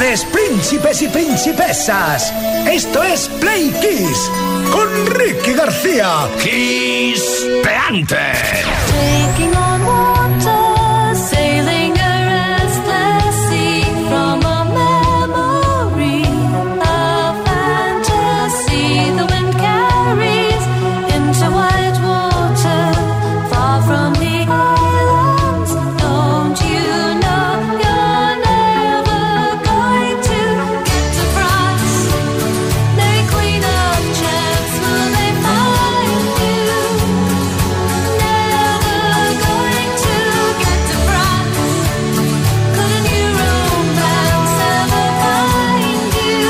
tardes, príncipes y principesas. Esto es Play Kiss con Ricky García. Kiss Peante. Taking on water, sailing a restless sea from a memory, a fantasy the wind carries into white water, far from the islands. Don't you know you're never going to get to France? Mary Queen of Chance, will they find you? Never going to get to France. Could a new romance ever find you?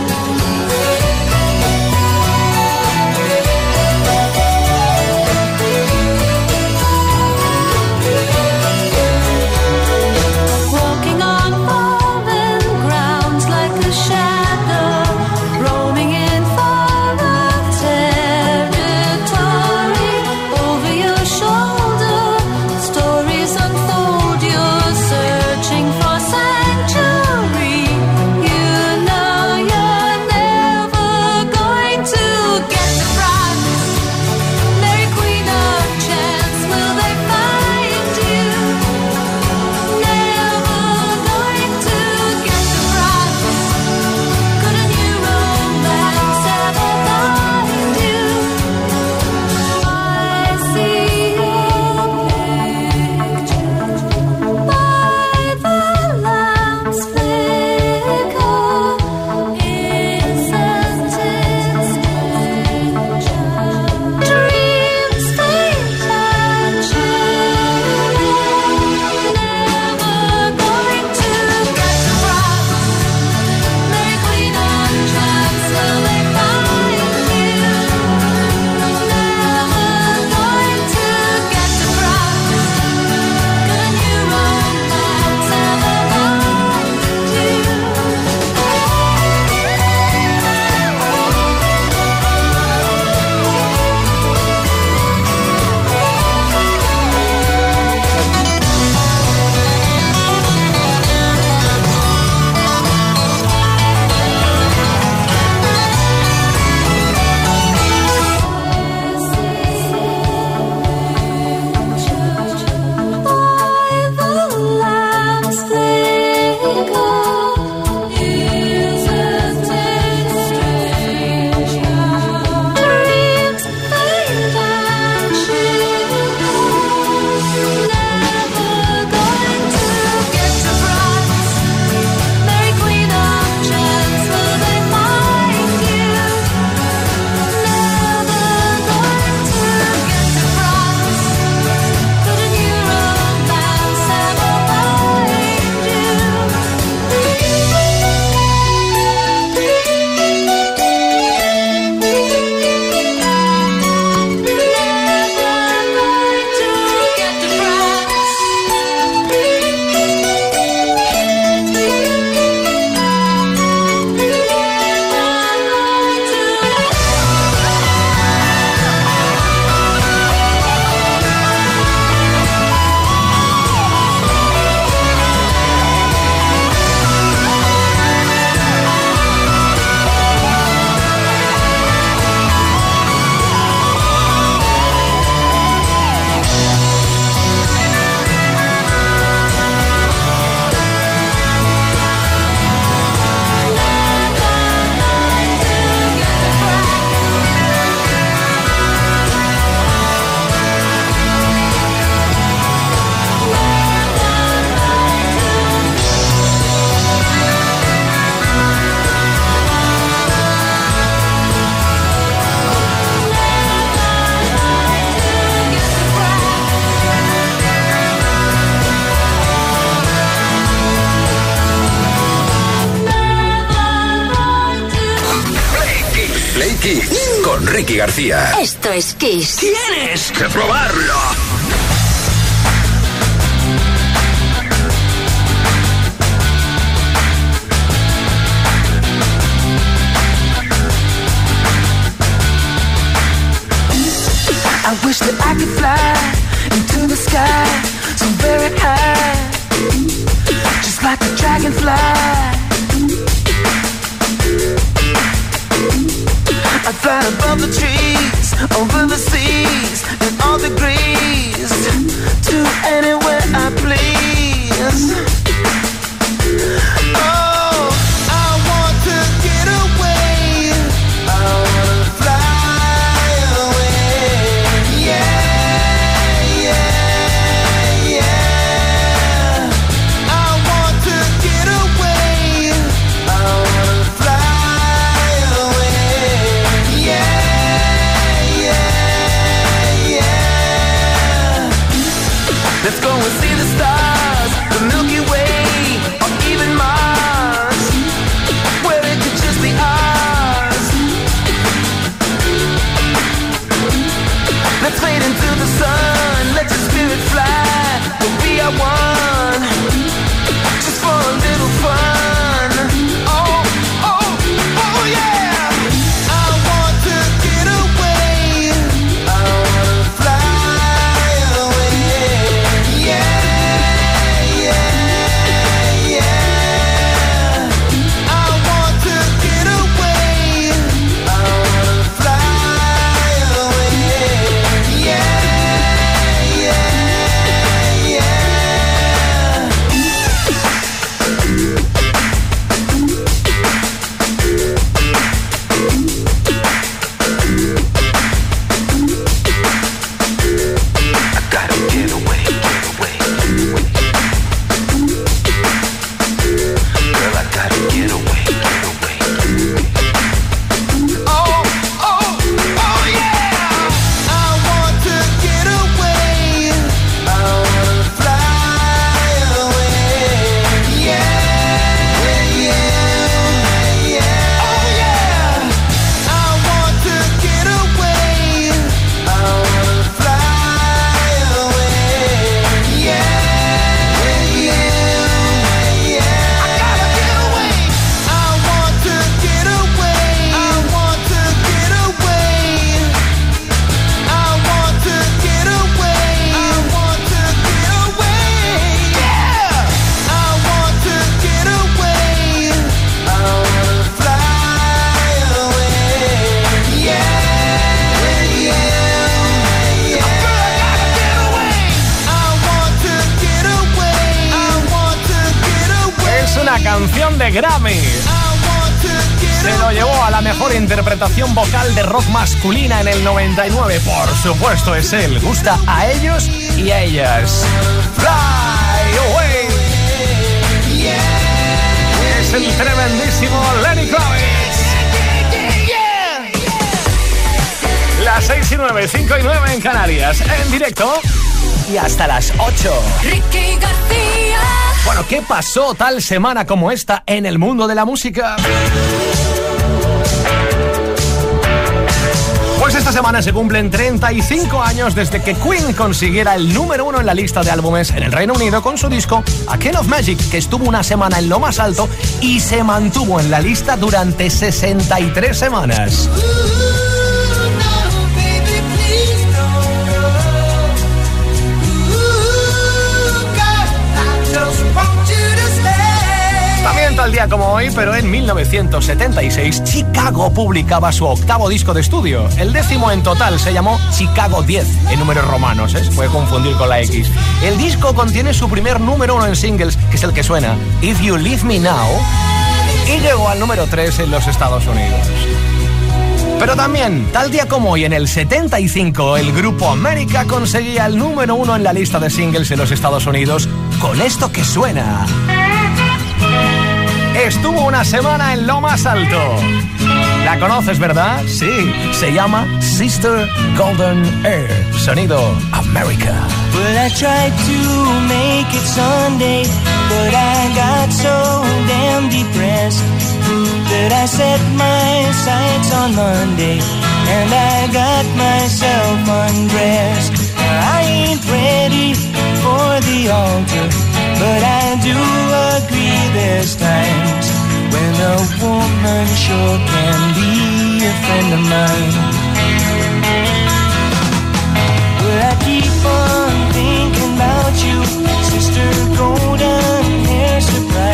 Walking on foreign grounds like a shadow, roaming in foreign territory. Over your shoulder, stories unfold. You're searching for sanctuary. You know you're never going to get to France. Mary Queen of Chance, will they find you? Never going to get to France. Could a new romance ever find you? I see your picture by the lamp's flicker. Isn't it strange? Dreams faint and chilling. Never going to get to France. Mary Queen of Chance, will they find you? Never going to get to France. Could a new romance ever find you? By the lamp's flicker, isn't it strange? Dreams faint and chilling. Never going to get to France. Mary Queen of Chance, will they find you? Never going to get to France. Could a new romance ever find you? Play Kiss con Ricky García. Esto es Kiss. Tienes que probarlo. I wish that I could fly into the sky so very high, just like a dragonfly. I'd fly above the trees, over the seas, and all degrees, to anywhere I please. Oh, I want to get away, I want to fly away. Yeah, yeah, yeah. I want to get away, I want to fly away. Yeah, yeah, yeah. Let's go and see the stars, the Milky Way, or even Mars, where it could just be ours. Let's fade into the sun, let your spirit fly, we are one, just for a little fun. Oh, oh, oh yeah. I want to get away, I want to fly away. Yeah, yeah, yeah. I want to get away, I want to fly away. Yeah, yeah, yeah. I gotta get away, get away, get away. Girl, I gotta get away, get away, get away. Oh, oh, oh yeah! I want to get away, I want to fly away. Yeah, yeah, yeah. Oh yeah! I want to get away, I want to fly away. Yeah, yeah, yeah. I gotta get away. I want to get away, I want to get away. I want to get away, I want to get away. Yeah! I want to get away, I want to fly away. Yeah, yeah, yeah. Girl, I gotta get away. I want to get away, I want to get away. Es una canción de Grammy. I want to get Se lo llevó a la mejor interpretación vocal de rock masculina en el 99. Por supuesto, es él. Gusta a ellos y a ellas. Fly away. Es el tremendísimo Lenny Kravitz. Las 6 y 9, 5 y 9 en Canarias. En directo y hasta las 8. Ricky García. Bueno, ¿qué pasó tal semana como esta en el mundo de la música? Pues esta semana se cumplen 35 años desde que Queen consiguiera el número 1 en la lista de álbumes en el Reino Unido con su disco A Kind of Magic, que estuvo una semana en lo más alto y se mantuvo en la lista durante 63 semanas. También tal día como hoy, pero en 1976, Chicago publicaba su octavo disco de estudio. El 10º en total se llamó Chicago 10, en números romanos, se puede confundir con la X. El disco contiene su primer número 1 en singles, que es el que suena, If You Leave Me Now, y llegó al número 3 en los Estados Unidos. Pero también, tal día como hoy, en el 75, el grupo América conseguía el número 1 en la lista de singles en los Estados Unidos con esto que suena. Estuvo una semana en lo más alto. La conoces, ¿verdad? Sí, se llama Sister Golden Earth. Sonido América. Well, I tried to make it Sunday, but I got so damn depressed that I set my sights on Monday, and I got myself undressed. I ain't ready for the altar, but I do agree there's times when a woman sure can be a friend of mine. But I keep on thinking about you, Sister Golden Hair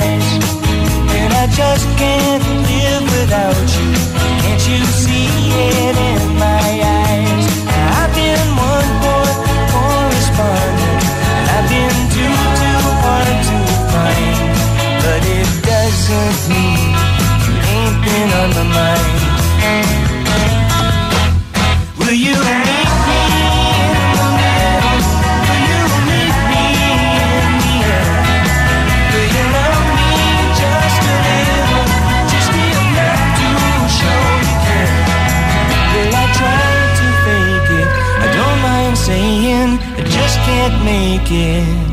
Surprise, and I just can't live without you. Can't you see it? again.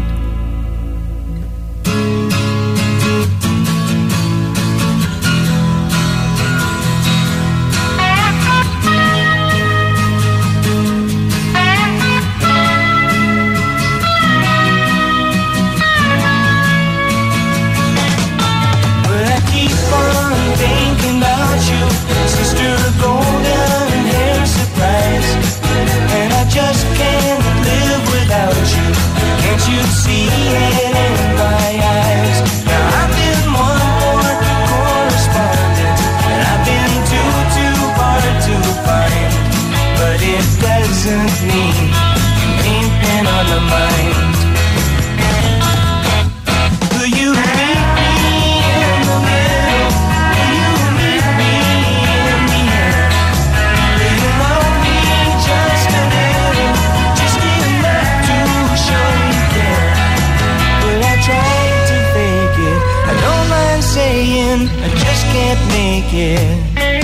But I keep on thinking about you, sister golden hair surprise, and I just can't live without you. Can't you see it in my eyes? Now I've been one more correspondent, and I've been too hard to find, but it doesn't mean you ain't been on my mind. Will you meet me in the middle? Will you meet me in the end? Will you love me just a little? Just enough to show you care. Well, I tried to fake it, I don't mind saying I just can't make it.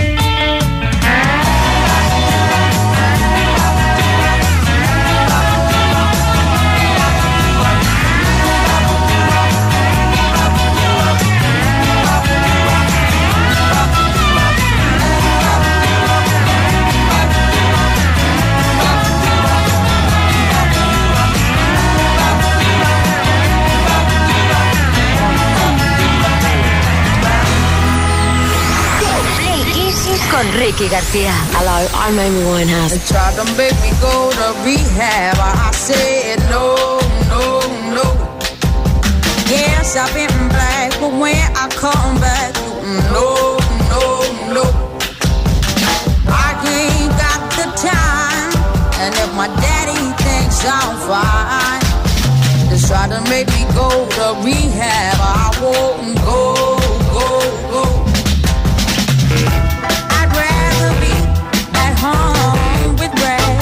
Con Ricky García. Hello, I'm Amy Winehouse. They tried to make me go to rehab. I said no, no, no. Yes, I've been black, but when I come back, no, no, no. I ain't got the time, and if my daddy thinks I'm fine, they try to make me go to rehab. I won't go, go, go. Home with Ray.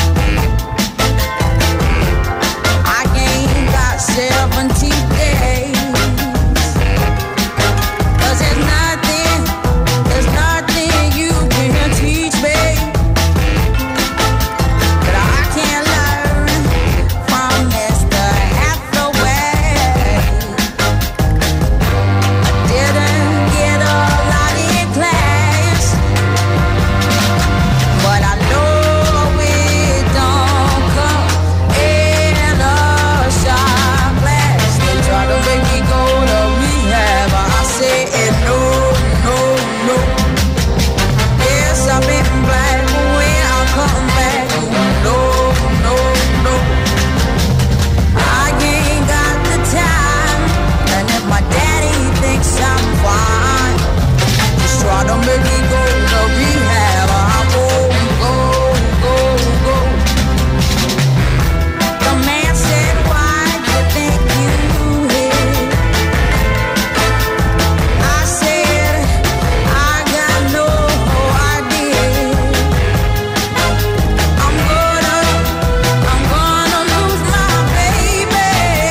I ain't got 70 days. 'Cause there's nothing you can teach me that I can't learn from Mr. Hathaway. I didn't get a lot in class, but I know it don't come in a shot glass. They try to make me go to rehab. I said no, no, no. Yes, I've been black, but when I come back, no, no, no. I ain't got the time, and if my daddy thinks I'm fine, just try to make me go to rehab. I won't go, go, go. The man said, why you think you hit? I said, I got no idea. I'm gonna lose my baby.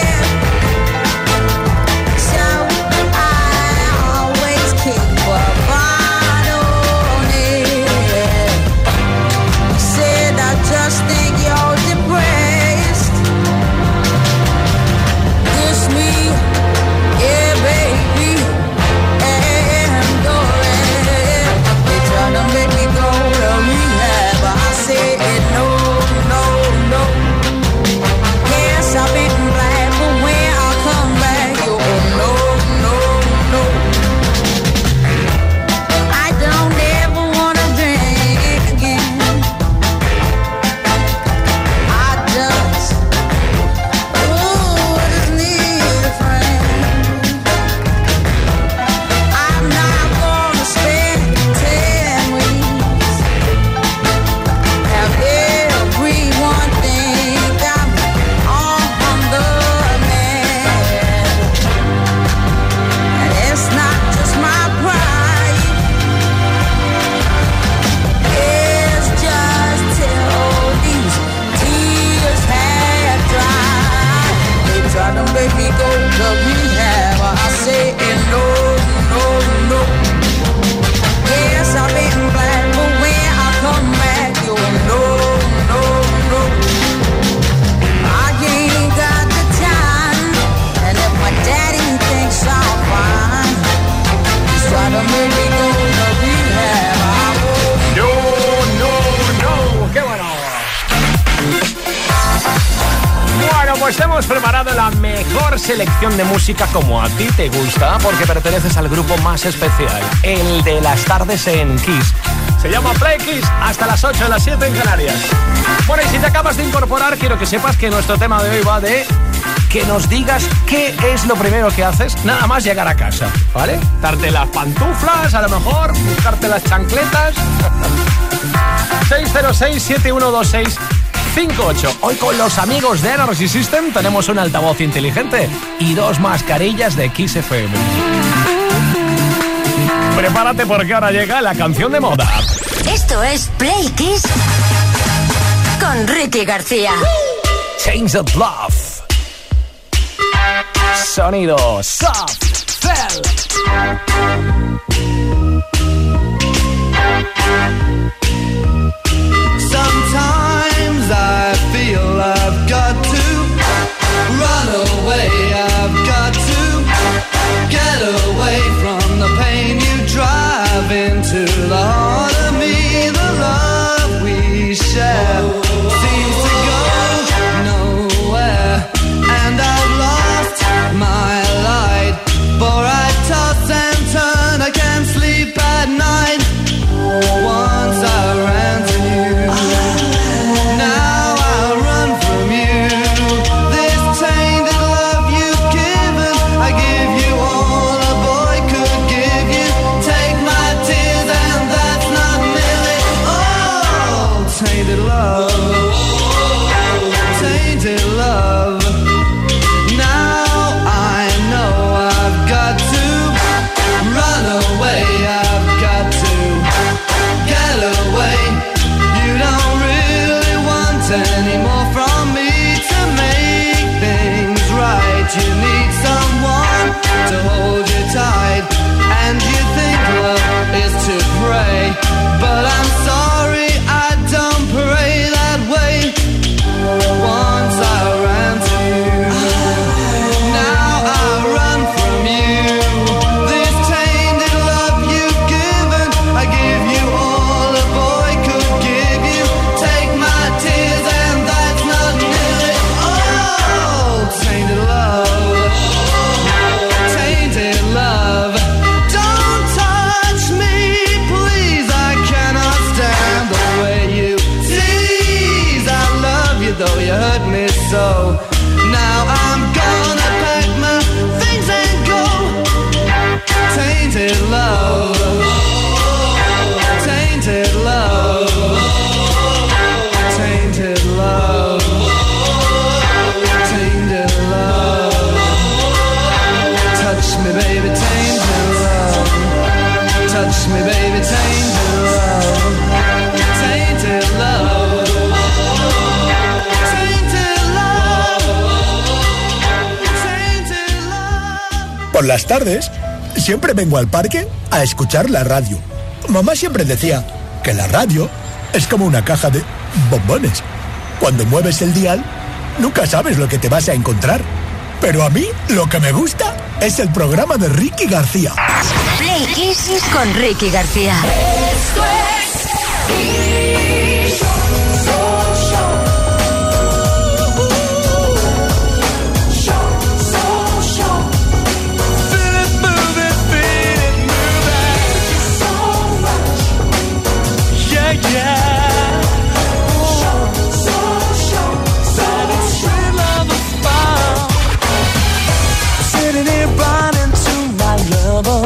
So I always keep a bottle on it. Said I just think you're depressed. Kiss me, yeah, baby, and go ahead. They try to make me go to rehab. I said no, no, no. Yes, I've been black, but when I come back, you no, no, no. I don't ever wanna drink again. I just need a friend. I'm not gonna spend 10 weeks. Have everyone think I'm on the man. And it's not just my pride. It's just till these tears have dried. They try to make me go to rehab. I say no, no, no. Yes, I've been black, but when I come back, you no, no, no. I ain't got the time. mejor selección de música como a ti te gusta, porque perteneces al grupo más especial, el de las tardes en Kiss. Se llama Play Kiss, hasta las 8 de las 7 en Canarias. Bueno, y si te acabas de incorporar, quiero que sepas que nuestro tema de hoy va de que nos digas qué es lo primero que haces nada más llegar a casa, ¿vale? Darte las pantuflas, a lo mejor, buscarte las chancletas. 606-7126-58. Hoy con los amigos de Energy System tenemos un altavoz inteligente y 2 mascarillas de Kiss FM. Prepárate porque ahora llega la canción de moda. Esto es Play Kiss con Ricky García. Change of Love. Sonido Soft Cell. Sometimes I feel I've got to run away. I've got to get away from the pain you drive into the heart of me. The love we share seems to go nowhere, and I've lost my light. For I toss and turn, I can't sleep at night. Once I ran to you, now I run from you. This tainted love you've given, I give you all a boy could give you. Take my tears and that's not nearly all. Tainted love, tainted love. Now I know I've got to run away. I've got to get away. You don't really want any more from me to make things right. You need someone to hold you tight, and you think love is to pray, but I'm sorry, I don't pray that way. Once I ran to you, now I run from you. This tainted love you've given, I give you all a boy could give you. Take my tears and that's not nearly all. Tainted love, tainted love. Don't touch me, please, I cannot stand the way you tease. I love you though you hurt me so. Now I'm gonna pack my things and go. Tainted love, tainted love, tainted love, tainted love. Touch me, baby, tainted love. Touch me, baby, tainted love. Tainted love. Tainted love. Tainted love. Por las tardes, siempre vengo al parque a escuchar la radio. Mamá siempre decía que la radio es como una caja de bombones. Cuando mueves el dial, nunca sabes lo que te vas a encontrar. Pero a mí, lo que me gusta es el programa de Ricky García. Play Kiss con Ricky García. Esto es Kiss. Feel it moving, feel it moving. Yeah, yeah. Sweet love is found. Sitting here running to my lover.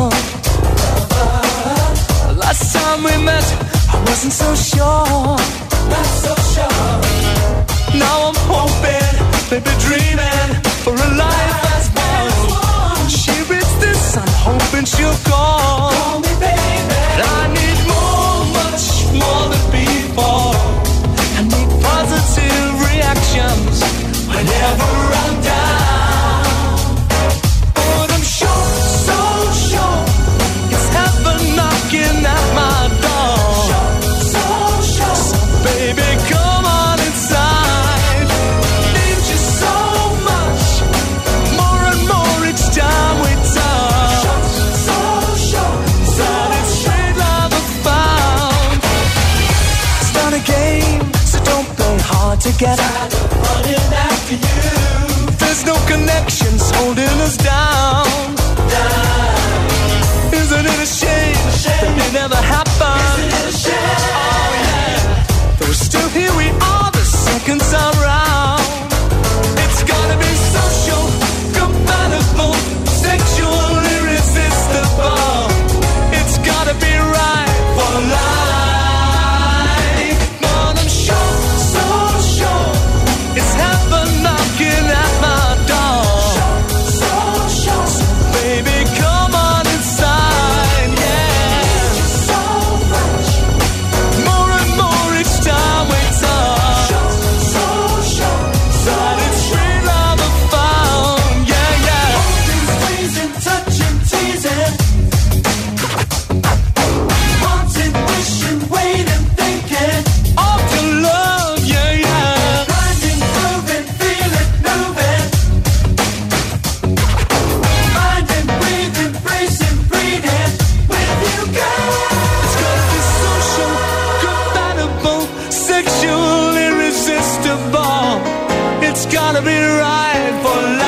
Last time we met, I wasn't so sure. Not so sure. Now I'm hoping, maybe dreaming for a life that's one. She reads this, I'm hoping she'll call. Call me, baby. I need more, much more than before. I need positive reactions whenever I'm down. But I'm sure, so sure, it's heaven knocking at my door. So baby, come on inside. Need you so much, more and more each time we talk. So that sweet love I found. It's not a game, so don't play hard to get. Running after you. There's no connection. addiction's holding us down. Isn't it a shame that it never happened? Oh yeah. Though still here we are the second time round. It's gotta be social, compatible, sexual, irresistible. It's gotta be right for life. But I'm sure, so sure, it's heaven knocking at my door. So baby, come on inside, yeah. So much, more and more each time we talk. So that it's free love I found, yeah, yeah. Holding, squeezing, touching, teasing. Wanting, wishing, waiting, thinking. All to love, yeah, yeah. Grinding, proving, feeling, moving. Finding, breathing, bracing, breathing. With you, girl. It's gotta be social, compatible, sexual, irresistible. It's gotta be right for life.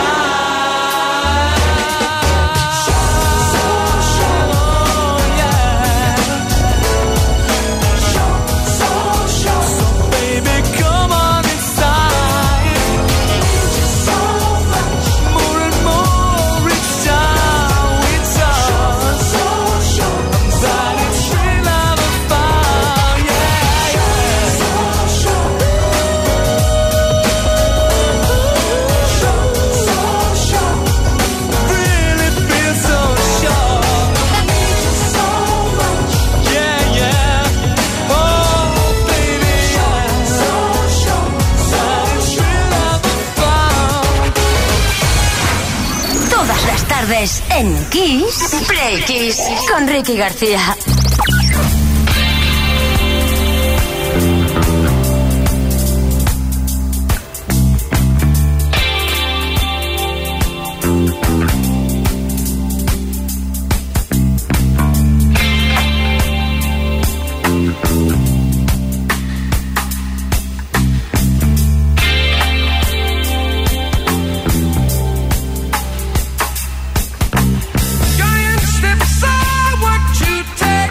Oh, yeah. So baby, come on inside. More and more each time we talk. That it's real love I found, yeah, yeah. Really feel so sure. Yeah, yeah. Oh, baby, yeah. That it's real love I found. Todas las tardes en Kiss. Play Kiss con Ricky García. Giant step aside, what you take?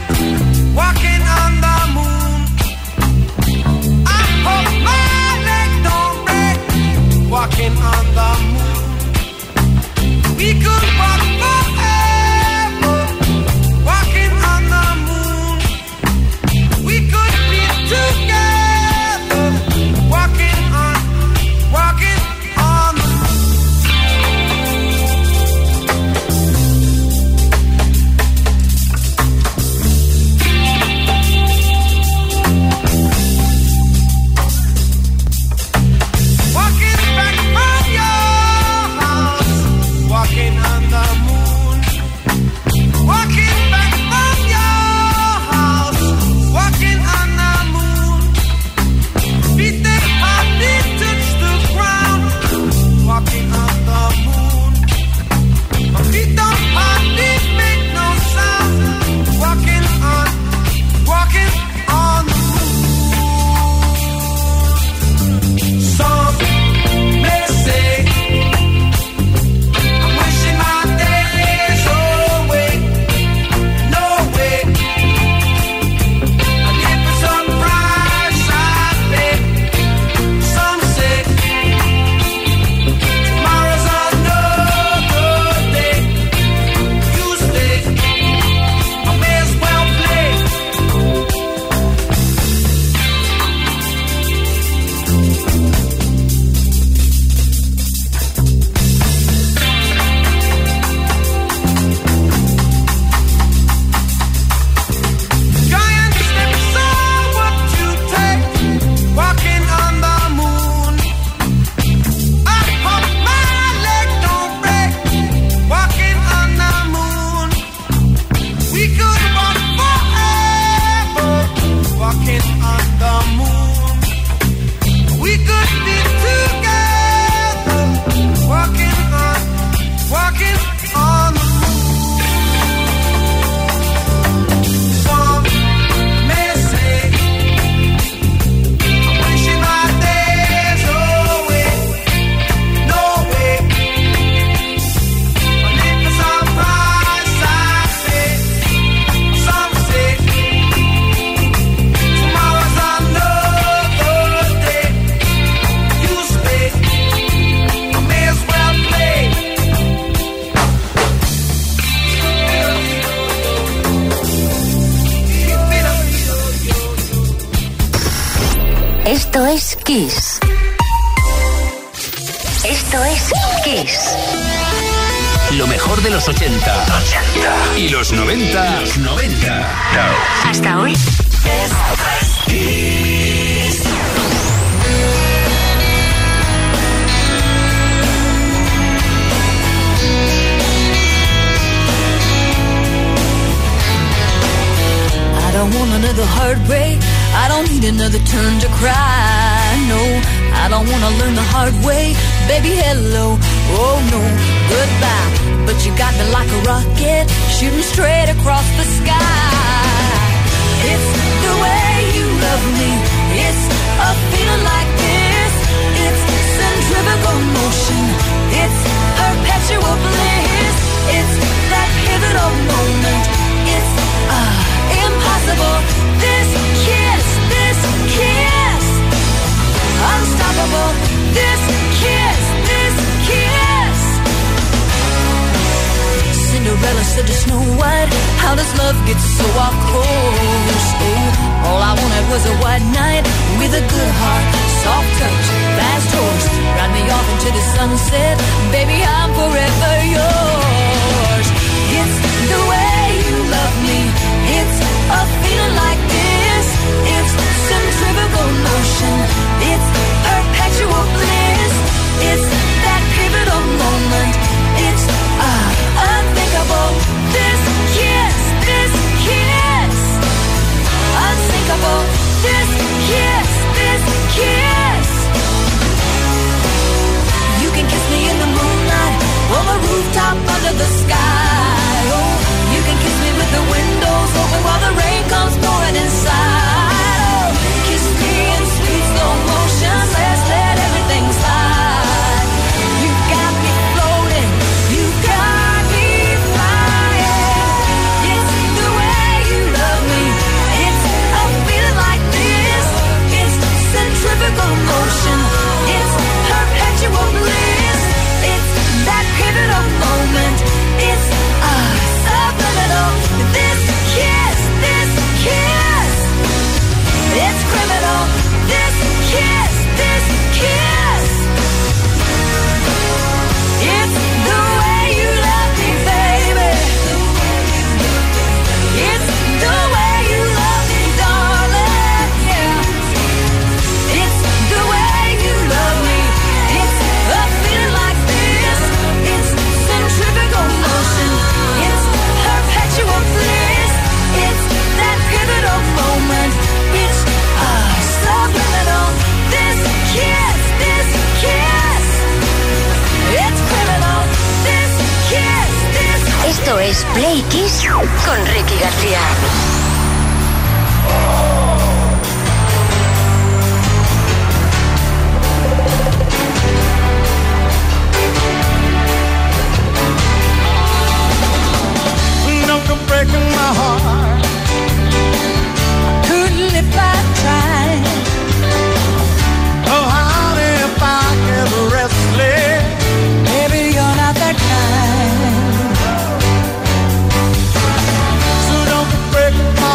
Esto es Kiss. Esto es Kiss. Lo mejor de los 80 y los 90. Hasta hoy. I don't want another heartbreak. I don't need another turn to cry. No, I don't want to learn the hard way. Baby, hello. Oh no, goodbye. But you got me like a rocket, shooting straight across the sky. It's the way you love me. It's a feeling like this. It's centrifugal motion. It's perpetual bliss. It's that pivotal moment. It's impossible. This kiss. Unstoppable. This kiss. Cinderella said to Snow White, how does love get so off course? Oh, all I wanted was a white knight with a good heart, soft touch, fast horse. Ride me off into the sunset, baby, I'm forever yours. It's the way you love me. It's a feeling like this. It's centrifugal motion. It's perpetual bliss. It's that pivotal moment. It's unthinkable. This kiss. Unsinkable. This kiss. You can kiss me in the moonlight, on the rooftop under the sky. Oh, you can kiss me with the windows open while the rain comes pouring inside. Oh, kiss me in sweet slow motion. Let's let everything slide. You got me floating. You got me flying. It's the way you love me. It's a feeling like this. It's centrifugal motion. It's perpetual bliss. It's that pivotal moment. It's subliminal. This kiss. It's criminal. This kiss. It's the way you love me, baby. It's the way you love me, darling. Yeah. It's the way you love me. It's a feeling like this. It's centrifugal motion. It's perpetual bliss. It's that pivotal moment. It's subliminal. This kiss. It's criminal. This kiss. Esto es Play Kiss con Ricky García. No good breaking my heart. Couldn't if I tried. Oh, honey, if I get restless, maybe you're not that kind. So don't break my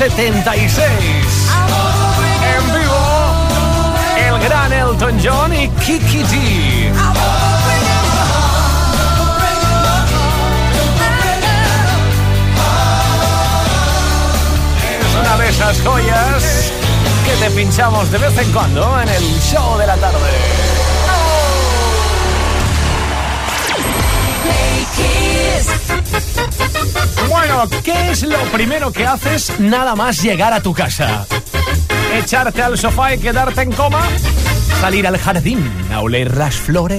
1976. En vivo, el gran Elton John y Kiki G. Es una de esas joyas que te pinchamos de vez en cuando en el show de la tarde. Bueno, ¿qué es lo primero que haces nada más llegar a tu casa? ¿Echarte al sofá y quedarte en coma? ¿Salir al jardín a oler las flores?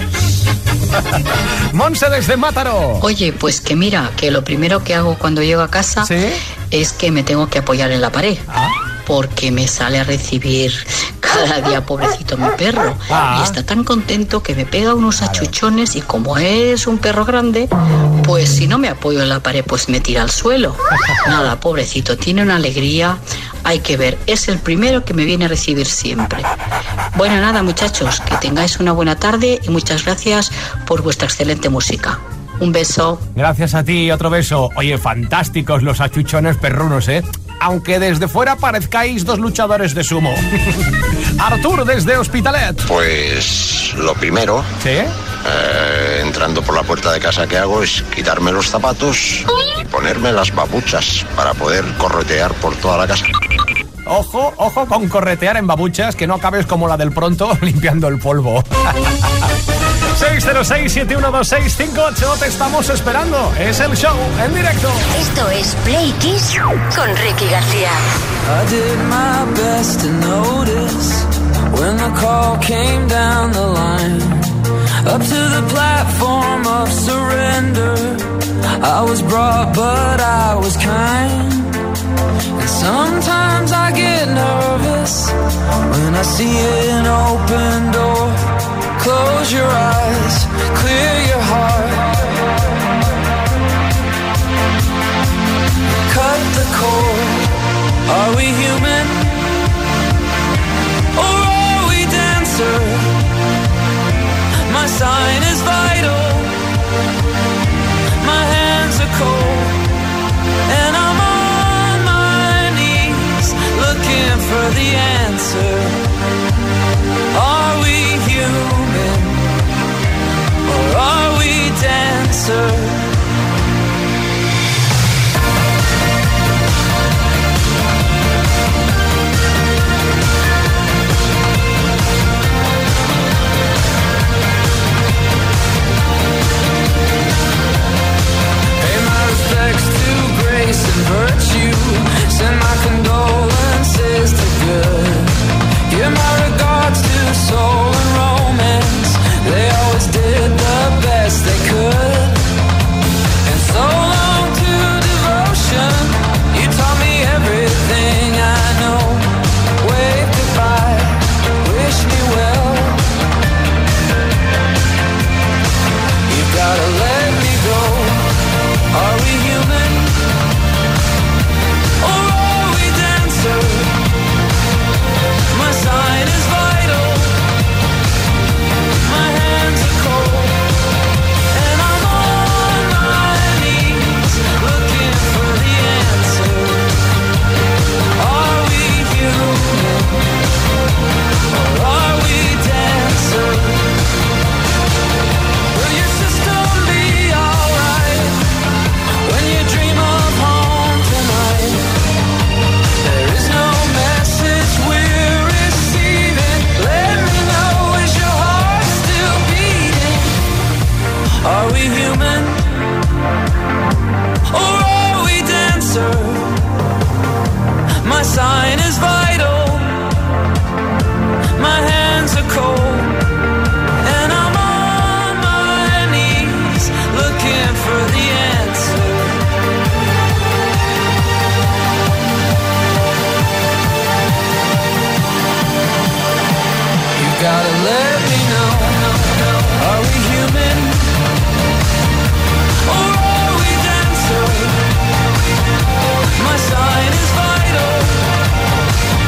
Monse desde Mataró. Oye, pues que mira, que lo primero que hago cuando llego a casa ¿Sí? es que me tengo que apoyar en la pared. Porque me sale a recibir cada día, pobrecito, mi perro. Y está tan contento que me pega unos achuchones y como es un perro grande, pues si no me apoyo en la pared, pues me tira al suelo. Nada, pobrecito, tiene una alegría. Hay que ver, es el primero que me viene a recibir siempre. Bueno, nada, muchachos, que tengáis una buena tarde y muchas gracias por vuestra excelente música. Un beso. Gracias a ti, otro beso. Oye, fantásticos los achuchones perrunos, ¿eh? Aunque desde fuera parezcáis dos luchadores de sumo. Artur desde Hospitalet. Pues lo primero, ¿Sí? entrando por la puerta de casa que hago es quitarme los zapatos y ponerme las babuchas para poder corretear por toda la casa. Ojo, ojo con corretear en babuchas, que no acabes como la del Pronto limpiando el polvo. 606-712658, te estamos esperando. Es el show en directo. Esto es Play Kiss con Ricky García. I did my best to notice when the call came down the line. Up to the platform of surrender, I was brought but I was kind. And sometimes I get nervous when I see an open door. Close your eyes, clear your heart. Cut the cord. Are we human? Or are we dancer? My sign is vital. My hands are cold. And I'm on my knees looking for the answer. Are we human? Or are we dancer? Grace and virtue, send my condolences to good. Give my regards to soul and romance. They always did the best they could. And so long to devotion. You taught me everything I know. Wave goodbye, wish me well. You've gotta let me go. Are we human? My sign is vital. My hands are cold. And I'm on my knees looking for the answer. Are we human? Or are we dancer? Will your system be alright when you dream of home tonight? There is no message we're receiving. Let me know, is your heart still beating? Are we human? Or are we dancer? My sign is vital. My hands are cold. And I'm on my knees looking for the answer. Gotta let me know. Are we human? Or are we dancer? My sign is vital.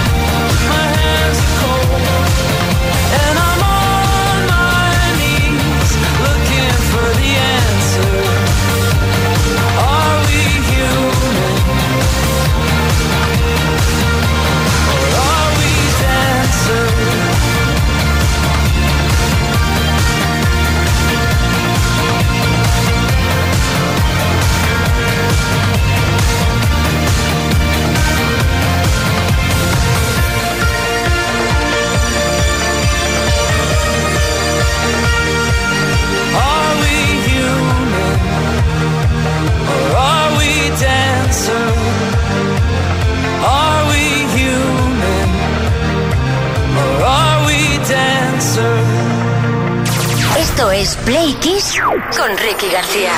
es Play Kiss con Ricky García.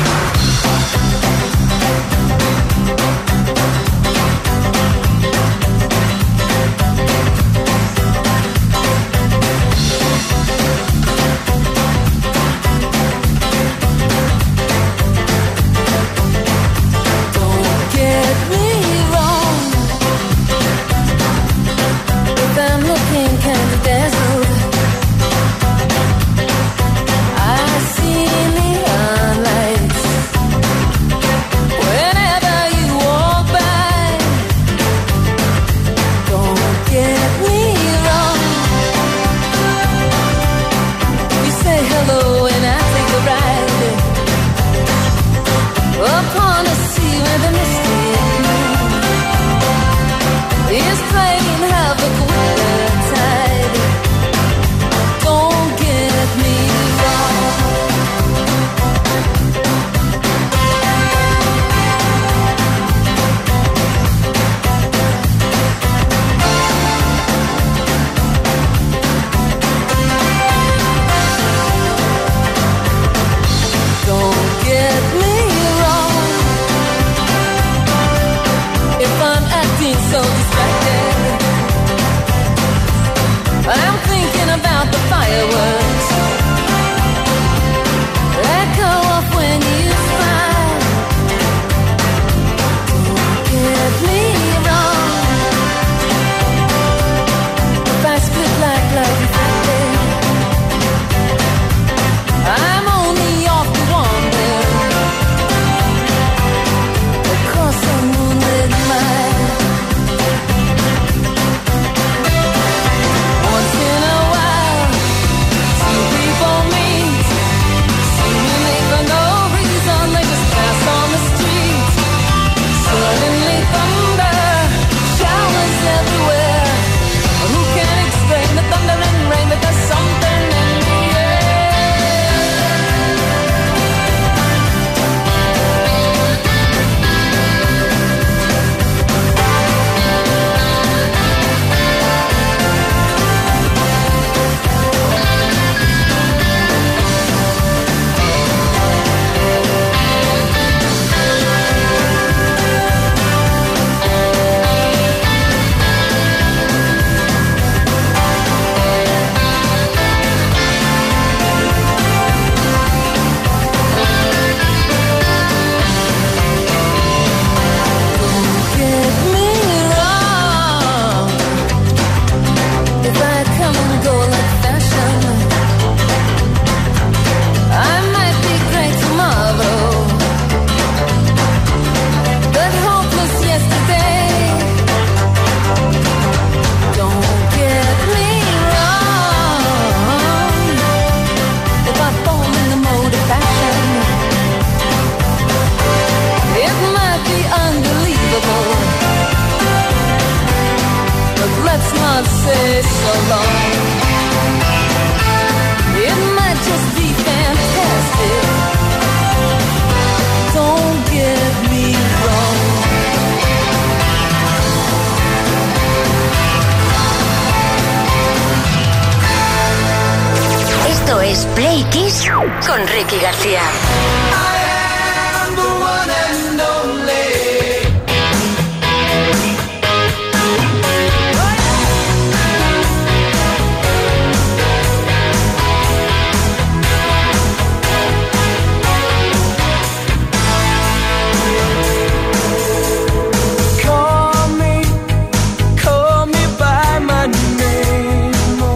Play Kiss con Ricky García.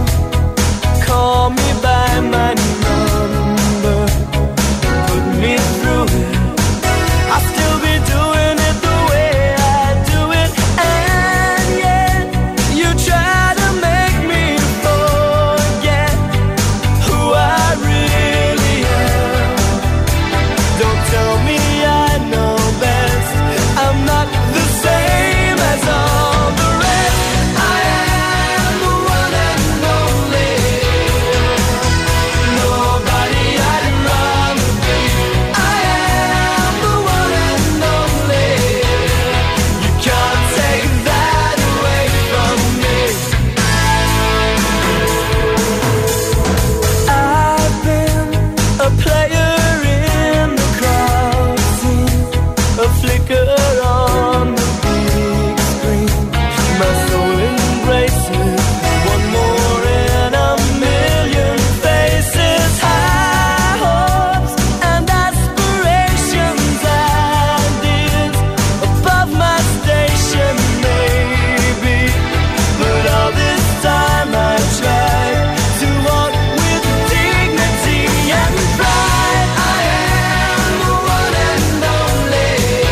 Call me by my number. Put me her on the big screen. My soul embraces one more in a million faces. High hopes and aspirations, ideas above my station, maybe. But all this time I tried to walk with dignity and pride. I am the one and only.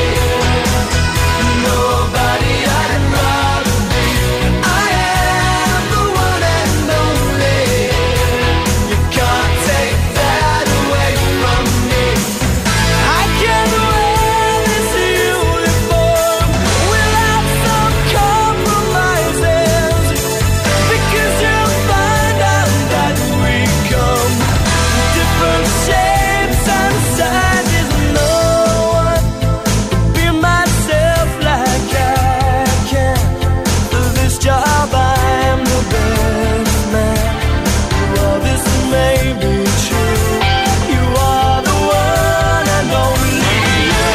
Nobody I'd rather be. I am the one and only. You can't take that away from me. I can wear this uniform without some compromises, because you'll find out that we come in different shapes and sizes. No one can be myself like I can. For this job I'm the best man. Well, this may be true. You are the one and only you.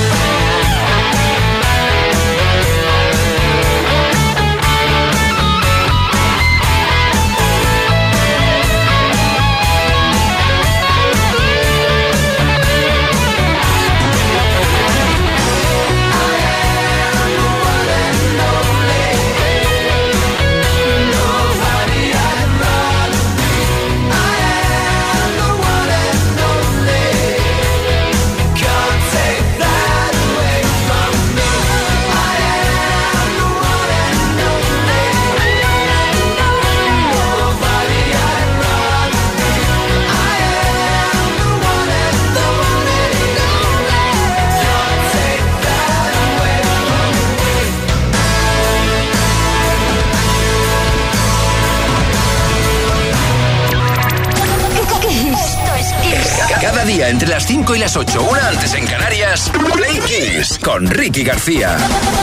Esto es Kiss. Cada día entre las 5 y las 8, una antes en Canarias, Play Kiss con Ricky García.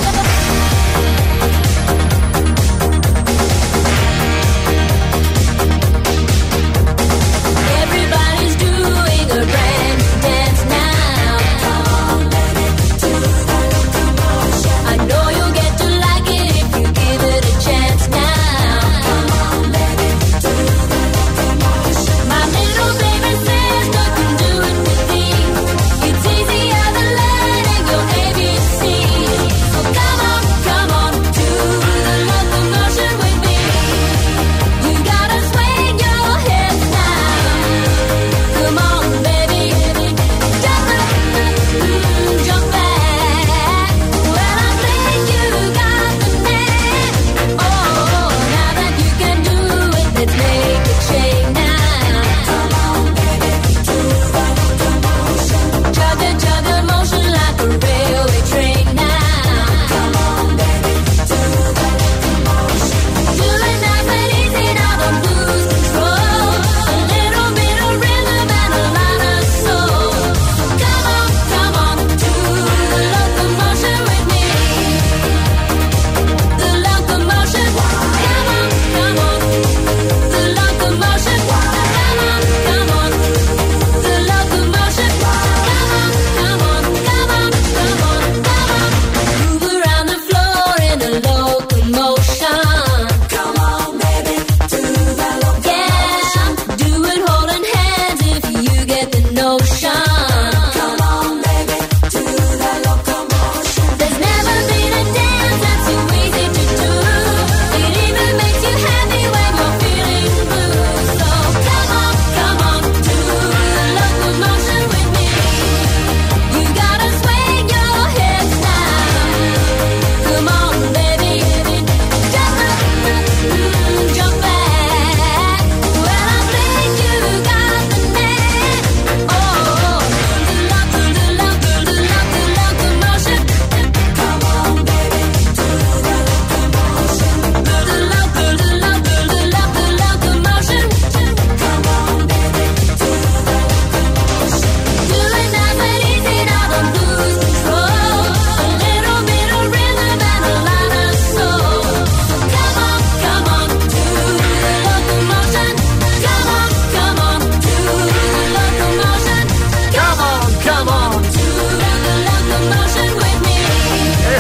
Everybody's doing a brand dance now. I know you'll get to like it if you give it a chance now. My little baby sister can do it with me. It's easier than learning your ABC. So come on, come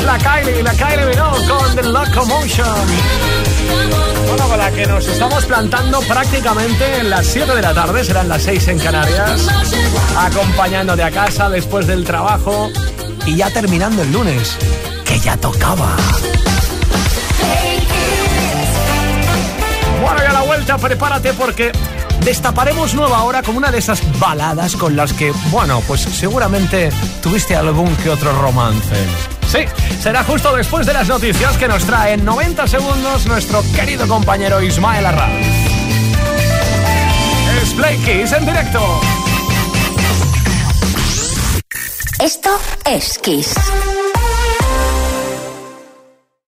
la Kylie Minogue con The Locomotion. Bueno, con la que nos estamos plantando prácticamente en las 7 de la tarde, serán las 6 en Canarias, acompañándote a casa después del trabajo y ya terminando el lunes, que ya tocaba. Bueno, y a la vuelta prepárate porque destaparemos nueva hora con una de esas baladas con las que, bueno, pues seguramente tuviste algún que otro romance. Sí, será justo después de las noticias que nos trae en 90 segundos nuestro querido compañero Ismael Arranz. Es Play Kiss en directo. Esto es Kiss.